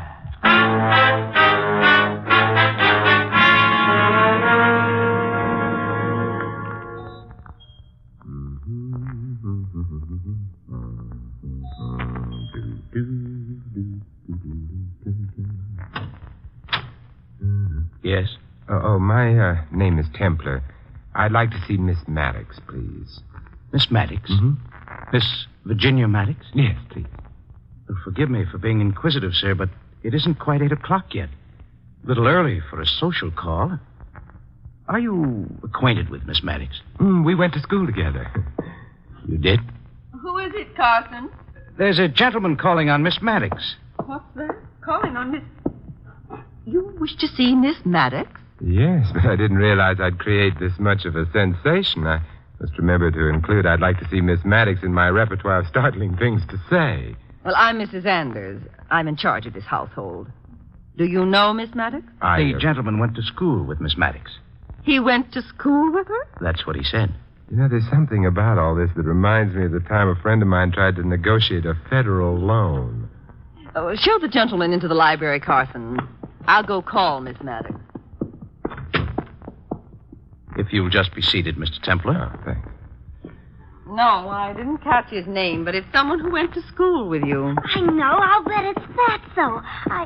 Yes? My name is Templar. I'd like to see Miss Maddox, please. Miss Maddox? Mm-hmm. Miss Virginia Maddox? Yes, please. Well, forgive me for being inquisitive, sir, but it isn't quite 8 o'clock yet. A little early for a social call. Are you acquainted with Miss Maddox? We went to school together. You did? Who is it, Carson? There's a gentleman calling on Miss Maddox. What's that? Calling on Miss... You wish to see Miss Maddox? Yes, but I didn't realize I'd create this much of a sensation. I must remember to include I'd like to see Miss Maddox in my repertoire of startling things to say. Well, I'm Mrs. Anders. I'm in charge of this household. Do you know Miss Maddox? The gentleman went to school with Miss Maddox. He went to school with her? That's what he said. There's something about all this that reminds me of the time a friend of mine tried to negotiate a federal loan. Oh, show the gentleman into the library, Carson. I'll go call Miss Maddox. If you'll just be seated, Mr. Templar. Oh, thanks. No, I didn't catch his name, but it's someone who went to school with you. I know. I'll bet it's Fatso.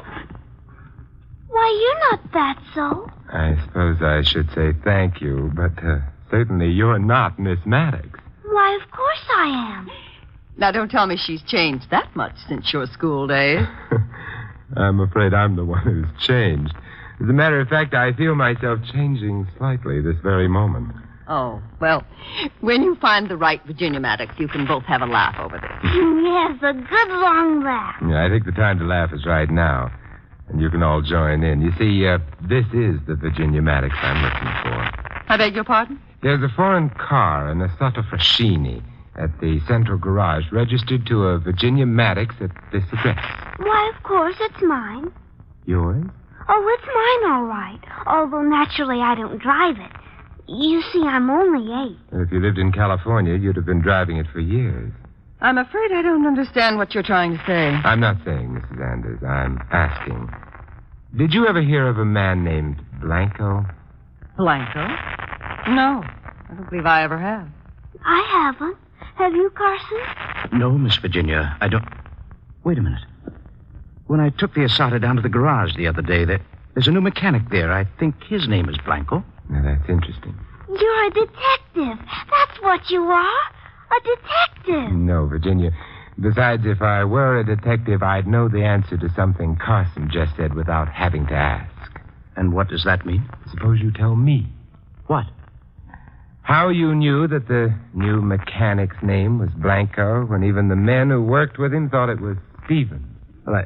Why, you're not Fatso. I suppose I should say thank you, but certainly you're not Miss Maddox. Why, of course I am. Now, don't tell me she's changed that much since your school days. I'm afraid I'm the one who's changed. As a matter of fact, I feel myself changing slightly this very moment. Oh, well, when you find the right Virginia Maddox, you can both have a laugh over this. Yes, a good long laugh. Yeah, I think the time to laugh is right now. And you can all join in. You see, this is the Virginia Maddox I'm looking for. I beg your pardon? There's a foreign car, an Assetto Frascini, at the central garage, registered to a Virginia Maddox at this address. Why, of course, it's mine. Yours? Oh, it's mine, all right. Although, naturally, I don't drive it. You see, I'm only 8. If you lived in California, you'd have been driving it for years. I'm afraid I don't understand what you're trying to say. I'm not saying, Mrs. Anders. I'm asking. Did you ever hear of a man named Blanco? Blanco? No, I don't believe I ever have. I haven't. Have you, Carson? No, Miss Virginia, I don't... Wait a minute. When I took the Asada down to the garage the other day, there's a new mechanic there. I think his name is Blanco. Now, that's interesting. You're a detective. That's what you are. A detective. No, Virginia. Besides, if I were a detective, I'd know the answer to something Carson just said without having to ask. And what does that mean? Suppose you tell me. What? How you knew that the new mechanic's name was Blanco when even the men who worked with him thought it was Stevens. Well,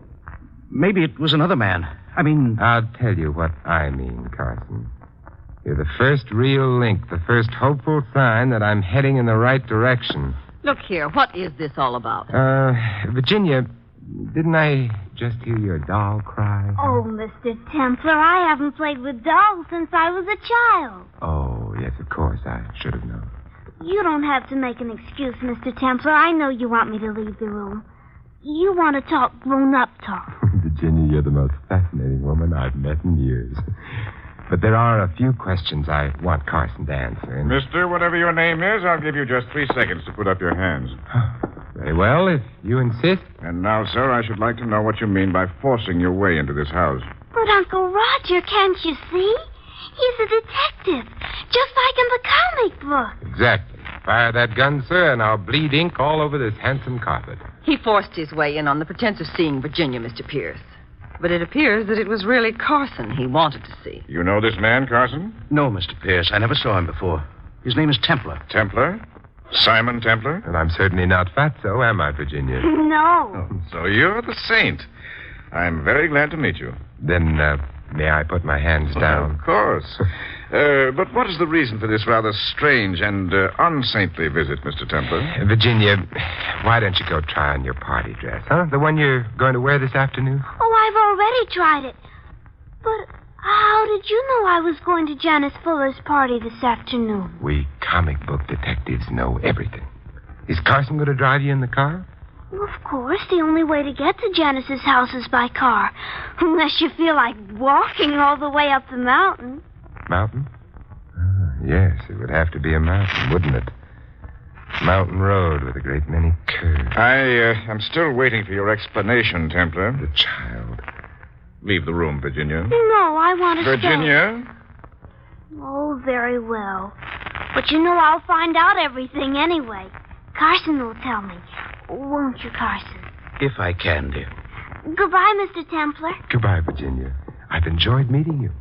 maybe it was another man. I mean... I'll tell you what I mean, Carson. You're the first real link, the first hopeful sign that I'm heading in the right direction. Look here, what is this all about? Virginia, didn't I just hear your doll cry? Oh, Mr. Templar, I haven't played with dolls since I was a child. Oh, yes, of course. I should have known. You don't have to make an excuse, Mr. Templar. I know you want me to leave the room. You want to talk grown-up talk. Virginia, you're the most fascinating woman I've met in years. But there are a few questions I want Carson to answer. And... Mister, whatever your name is, I'll give you just 3 seconds to put up your hands. Very well, if you insist. And now, sir, I should like to know what you mean by forcing your way into this house. But, Uncle Roger, can't you see? He's a detective, just like in the comic book. Exactly. Fire that gun, sir, and I'll bleed ink all over this handsome carpet. He forced his way in on the pretense of seeing Virginia, Mr. Pierce. But it appears that it was really Carson he wanted to see. You know this man, Carson? No, Mr. Pierce. I never saw him before. His name is Templar. Templar? Simon Templar? And I'm certainly not fatso, am I, Virginia? No. Oh, so you're the saint. I'm very glad to meet you. Then, may I put my hands down? Of course. But what is the reason for this rather strange and unsaintly visit, Mr. Templar? Virginia, why don't you go try on your party dress, huh? The one you're going to wear this afternoon? Oh, I've already tried it. But how did you know I was going to Janice Fuller's party this afternoon? We comic book detectives know everything. Is Carson going to drive you in the car? Well, of course, the only way to get to Janice's house is by car. Unless you feel like walking all the way up the mountain. Mountain? Yes, it would have to be a mountain, wouldn't it? Mountain road with a great many curves. I'm still waiting for your explanation, Templar. The child. Leave the room, Virginia. No, I want to Virginia? stay. Oh, very well. But you know I'll find out everything anyway. Carson will tell me. Won't you, Carson? If I can, dear. Goodbye, Mr. Templar. Goodbye, Virginia. I've enjoyed meeting you.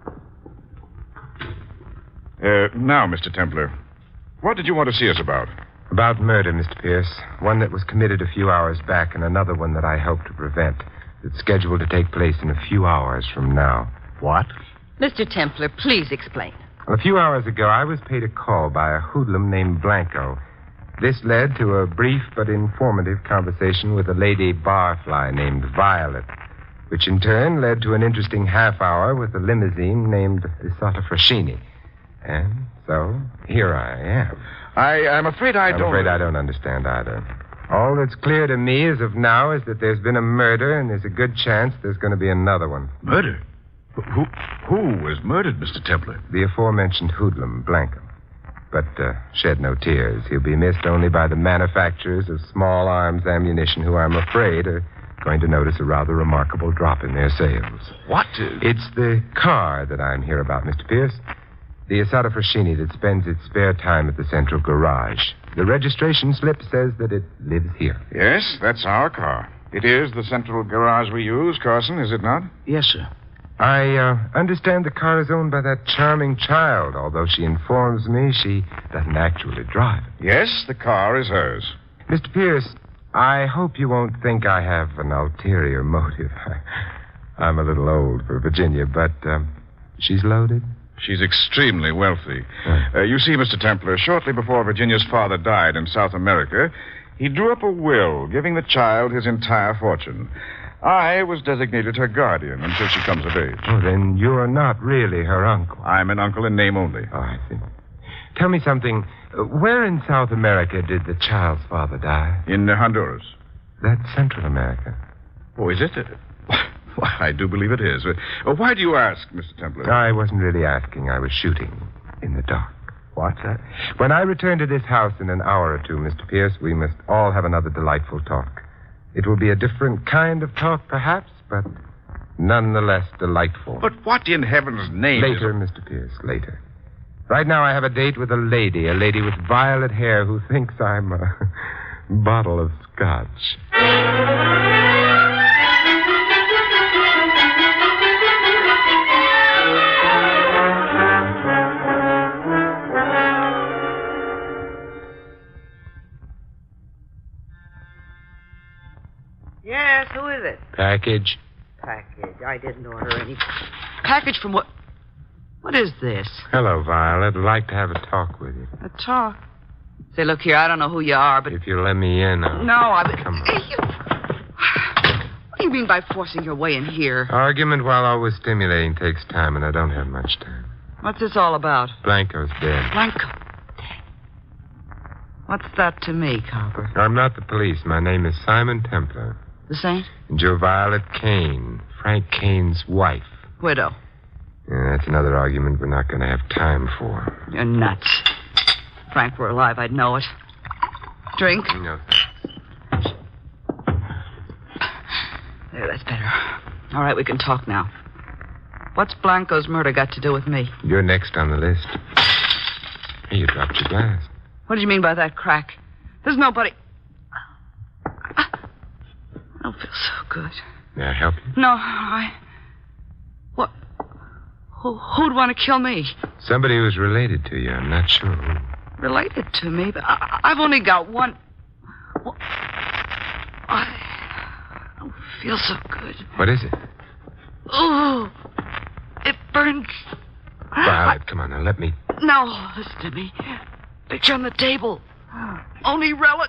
Now, Mr. Templar, what did you want to see us about? About murder, Mr. Pierce. One that was committed a few hours back and another one that I hope to prevent. It's scheduled to take place in a few hours from now. What? Mr. Templar, please explain. A few hours ago, I was paid a call by a hoodlum named Blanco. This led to a brief but informative conversation with a lady barfly named Violet, which in turn led to an interesting half hour with a limousine named Isata Frascini. And so, here I am. I'm afraid I'm afraid I don't understand either. All that's clear to me as of now is that there's been a murder, and there's a good chance there's going to be another one. Murder? Who was murdered, Mr. Templar? The aforementioned hoodlum, Blanco. But shed no tears. He'll be missed only by the manufacturers of small arms ammunition who, I'm afraid, are going to notice a rather remarkable drop in their sales. What? It's the car that I'm here about, Mr. Pierce. The Isata Frascini that spends its spare time at the central garage. The registration slip says that it lives here. Yes, that's our car. It is the central garage we use, Carson, is it not? Yes, sir. I understand the car is owned by that charming child, although she informs me she doesn't actually drive it. Yes, the car is hers. Mr. Pierce, I hope you won't think I have an ulterior motive. I'm a little old for Virginia, but she's loaded. She's extremely wealthy. You see, Mr. Templar, shortly before Virginia's father died in South America, he drew up a will giving the child his entire fortune. I was designated her guardian until she comes of age. Oh, then you're not really her uncle. I'm an uncle in name only. Oh, I see. Tell me something. Where in South America did the child's father die? In Honduras. That's Central America. Oh, is it? Why, I do believe it is. Why do you ask, Mr. Templar? I wasn't really asking. I was shooting in the dark. What's that? When I return to this house in an hour or two, Mr. Pierce, we must all have another delightful talk. It will be a different kind of talk, perhaps, but nonetheless delightful. But what in heaven's name Later, Mr. Pierce, later. Right now I have a date with a lady with violet hair who thinks I'm a bottle of scotch. Yes, who is it? Package. Package. I didn't order any. Package from what? What is this? Hello, Violet. I'd like to have a talk with you. A talk? Say, look here, I don't know who you are, but... If you let me in, I'll... No, I... Come on. What do you mean by forcing your way in here? Argument, while always stimulating, takes time, and I don't have much time. What's this all about? Blanco's dead. Blanco? What's that to me, Copper? I'm not the police. My name is Simon Templar. The saint? And you're Violet Kane, Frank Kane's wife. Widow. Yeah, that's another argument we're not going to have time for. You're nuts. If Frank were alive, I'd know it. Drink? No. There, that's better. All right, we can talk now. What's Blanco's murder got to do with me? You're next on the list. Hey, you dropped your glass. What do you mean by that crack? There's nobody... I don't feel so good. May I help you? No, What? Who'd want to kill me? Somebody who's related to you. I'm not sure who. Related to me? But I've only got one... I don't feel so good. What is it? Oh, it burns. Violet, come on now, let me... No, listen to me. Picture on the table. Only relative.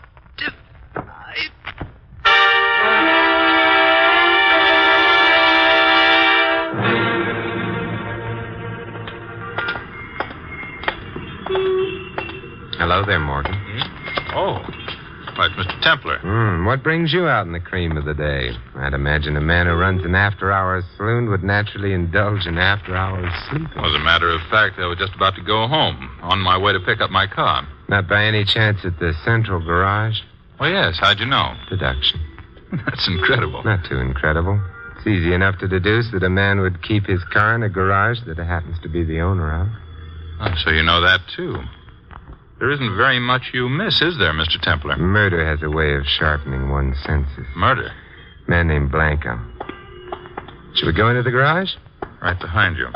Hello there, Morgan. Oh, why, it's Mr. Templar. What brings you out in the cream of the day? I'd imagine a man who runs an after-hours saloon would naturally indulge in after-hours sleeping. As a matter of fact, I was just about to go home, on my way to pick up my car. Not by any chance at the central garage? Oh, yes. How'd you know? Deduction. That's incredible. Not too incredible. It's easy enough to deduce that a man would keep his car in a garage that happens to be the owner of. Oh, so you know that, too. There isn't very much you miss, is there, Mr. Templar? Murder has a way of sharpening one's senses. Murder? Man named Blanco. Should we go into the garage? Right behind you.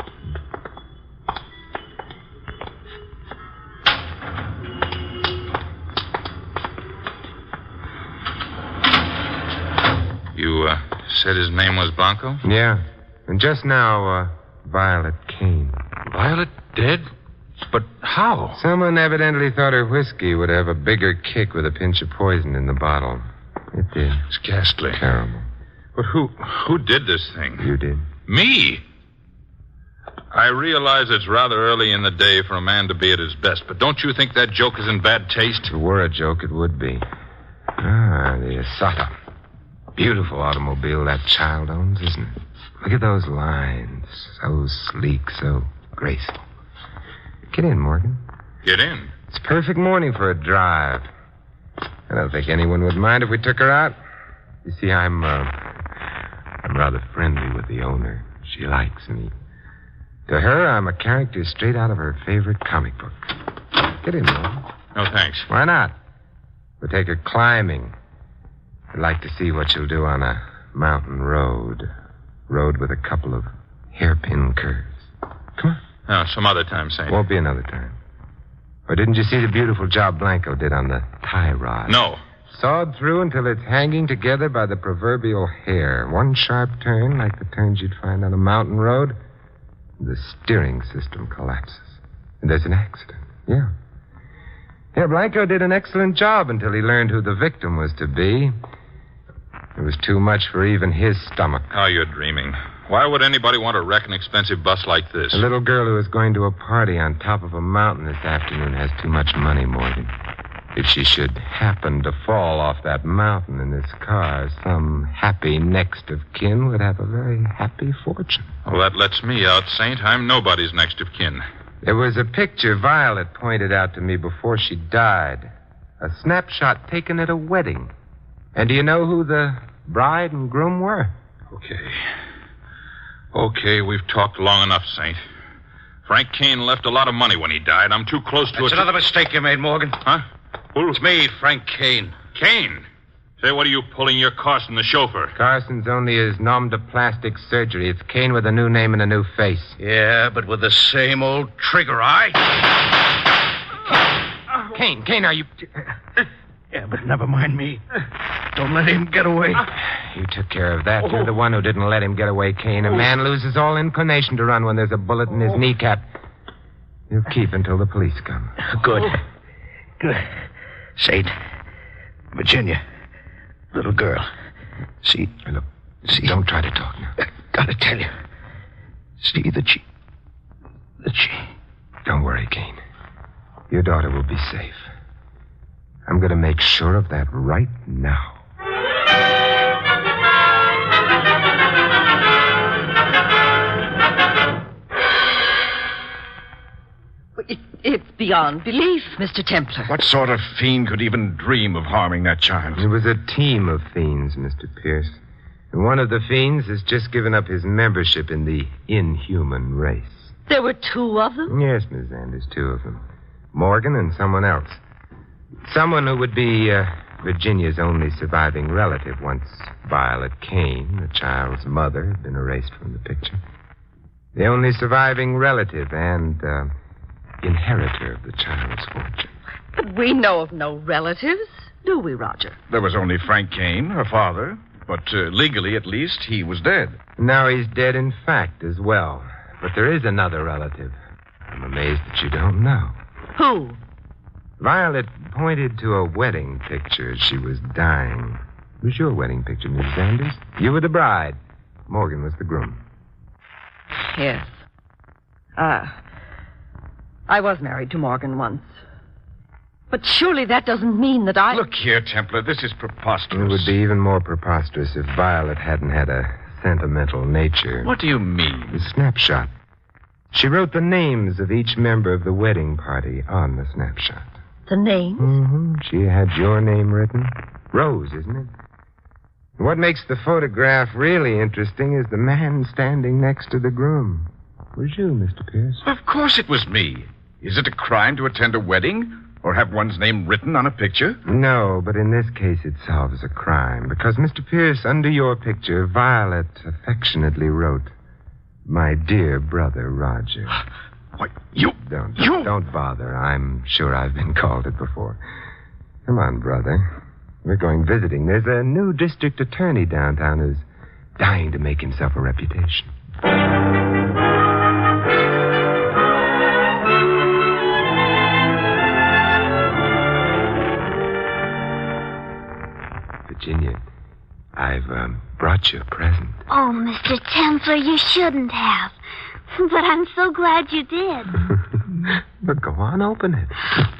You said his name was Blanco? Yeah. And just now, Violet Kane. Violet dead? But how? Someone evidently thought her whiskey would have a bigger kick with a pinch of poison in the bottle. It did. It's ghastly. Terrible. But who did this thing? You did. Me? I realize it's rather early in the day for a man to be at his best, but don't you think that joke is in bad taste? If it were a joke, it would be. Ah, the Asata. Beautiful automobile that child owns, isn't it? Look at those lines. So sleek, so graceful. Get in, Morgan. Get in? It's a perfect morning for a drive. I don't think anyone would mind if we took her out. You see, I'm rather friendly with the owner. She likes me. To her, I'm a character straight out of her favorite comic book. Get in, Morgan. No, thanks. Why not? We'll take her climbing. I'd like to see what she'll do on a mountain road. Road with a couple of hairpin curves. Come on. No, some other time, Saint. Won't be another time. Or didn't you see the beautiful job Blanco did on the tie rod? No. Sawed through until it's hanging together by the proverbial hair. One sharp turn, like the turns you'd find on a mountain road, the steering system collapses. And there's an accident. Yeah. Yeah, Blanco did an excellent job until he learned who the victim was to be. It was too much for even his stomach. Oh, you're dreaming. Why would anybody want to wreck an expensive bus like this? A little girl who is going to a party on top of a mountain this afternoon has too much money, Morgan. If she should happen to fall off that mountain in this car, some happy next of kin would have a very happy fortune. Well, that lets me out, Saint. I'm nobody's next of kin. There was a picture Violet pointed out to me before she died. A snapshot taken at a wedding. And do you know who the bride and groom were? Okay, we've talked long enough, Saint. Frank Kane left a lot of money when he died. I'm too close to it. That's another mistake you made, Morgan. Huh? Who? It's me, Frank Kane. Kane? Say, what are you pulling your Carson, the chauffeur? Carson's only his nom de plastic surgery. It's Kane with a new name and a new face. Yeah, but with the same old trigger eye. Kane, are you... Yeah, but never mind me. Don't let him get away. You took care of that. You're the one who didn't let him get away, Kane. A man loses all inclination to run when there's a bullet in his kneecap. You keep until the police come. Good. Saint, Virginia, little girl. See, look, don't try to talk now. Gotta tell you. See that she... Don't worry, Kane. Your daughter will be safe. I'm going to make sure of that right now. beyond belief, Mr. Templar. What sort of fiend could even dream of harming that child? It was a team of fiends, Mr. Pierce. And one of the fiends has just given up his membership in the inhuman race. There were two of them? Yes, Miss Anders, two of them. Morgan and someone else. Someone who would be Virginia's only surviving relative once Violet Kane, the child's mother, had been erased from the picture. The only surviving relative and inheritor of the child's fortune. But we know of no relatives, do we, Roger? There was only Frank Kane, her father. But legally, at least, he was dead. Now he's dead in fact as well. But there is another relative. I'm amazed that you don't know. Who? Violet pointed to a wedding picture as she was dying. It was your wedding picture, Mrs. Anders. You were the bride. Morgan was the groom. Yes. I was married to Morgan once. But surely that doesn't mean that I... Look here, Templar, this is preposterous. It would be even more preposterous if Violet hadn't had a sentimental nature. What do you mean? The snapshot. She wrote the names of each member of the wedding party on the snapshot. The names? Mm-hmm. She had your name written. Rose, isn't it? What makes the photograph really interesting is the man standing next to the groom. It was you, Mr. Pierce. Of course it was me. Is it a crime to attend a wedding? Or have one's name written on a picture? No, but in this case it solves a crime. Because, Mr. Pierce, under your picture, Violet affectionately wrote, "My dear brother, Roger." Why, you... Don't bother. I'm sure I've been called it before. Come on, brother. We're going visiting. There's a new district attorney downtown who's dying to make himself a reputation. Virginia, I've brought you a present. Oh, Mr. Templar, you shouldn't have. But I'm so glad you did. But go on, open it.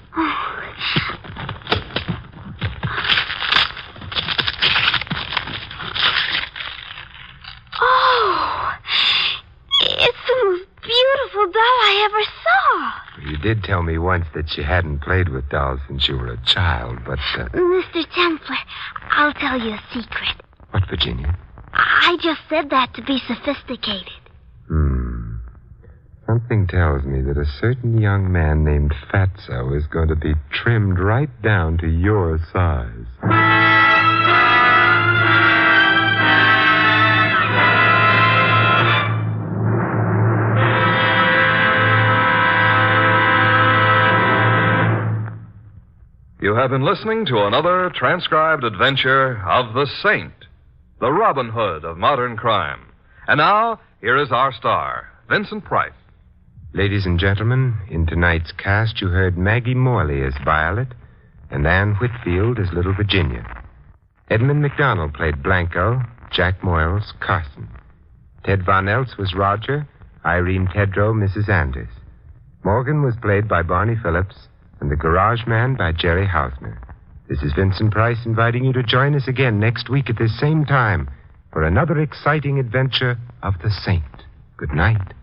Oh, it's the most beautiful doll I ever saw. You did tell me once that you hadn't played with dolls since you were a child, but... Mr. Templar, I'll tell you a secret. What, Virginia? I just said that to be sophisticated. Something tells me that a certain young man named Fatso is going to be trimmed right down to your size. You have been listening to another transcribed adventure of the Saint, the Robin Hood of modern crime. And now, here is our star, Vincent Price. Ladies and gentlemen, in tonight's cast, you heard Maggie Morley as Violet and Anne Whitfield as Little Virginia. Edmund McDonald played Blanco, Jack Moyles, Carson. Ted Von Eltz was Roger, Irene Tedrow, Mrs. Anders. Morgan was played by Barney Phillips, and the Garage Man by Jerry Hausner. This is Vincent Price inviting you to join us again next week at this same time for another exciting adventure of the Saint. Good night.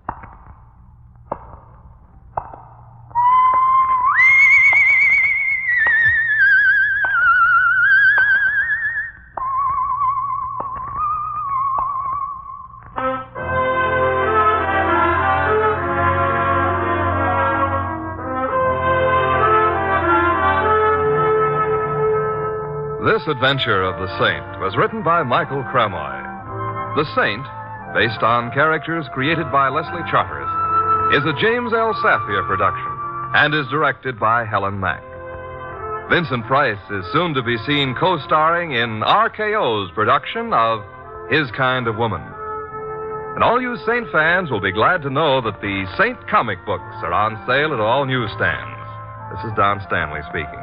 This adventure of the Saint was written by Michael Cramoy. The Saint, based on characters created by Leslie Charteris, is a James L. Safier production and is directed by Helen Mack. Vincent Price is soon to be seen co-starring in RKO's production of His Kind of Woman. And all you Saint fans will be glad to know that the Saint comic books are on sale at all newsstands. This is Don Stanley speaking.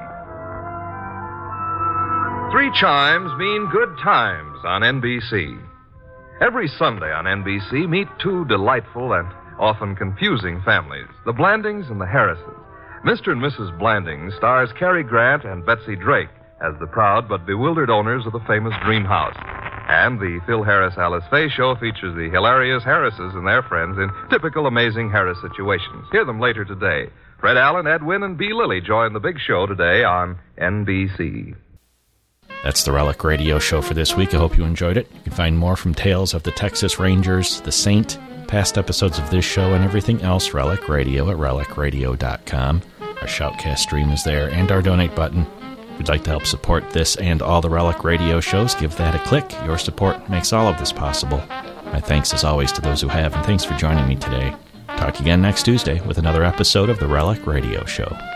3 chimes mean good times on NBC. Every Sunday on NBC, meet 2 delightful and often confusing families, the Blandings and the Harrises. Mr. and Mrs. Blanding stars Cary Grant and Betsy Drake as the proud but bewildered owners of the famous Dream House. And the Phil Harris Alice Faye Show features the hilarious Harrises and their friends in typical amazing Harris situations. Hear them later today. Fred Allen, Ed Wynn, and Bea Lilly join the big show today on NBC. That's the Relic Radio Show for this week. I hope you enjoyed it. You can find more from Tales of the Texas Rangers, The Saint, past episodes of this show, and everything else Relic Radio at relicradio.com. Our Shoutcast stream is there, and our donate button. If you'd like to help support this and all the Relic Radio shows, give that a click. Your support makes all of this possible. My thanks, as always, to those who have, and thanks for joining me today. Talk again next Tuesday with another episode of the Relic Radio Show.